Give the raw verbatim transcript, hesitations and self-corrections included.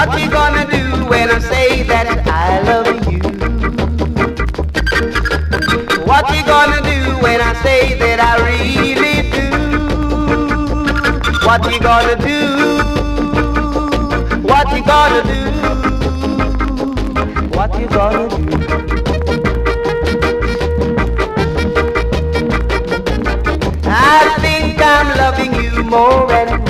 What you gonna do when I say that I love you? What you gonna do when I say that I really do? What you gonna do? What you gonna do? What you gonna do? I think I'm loving you more and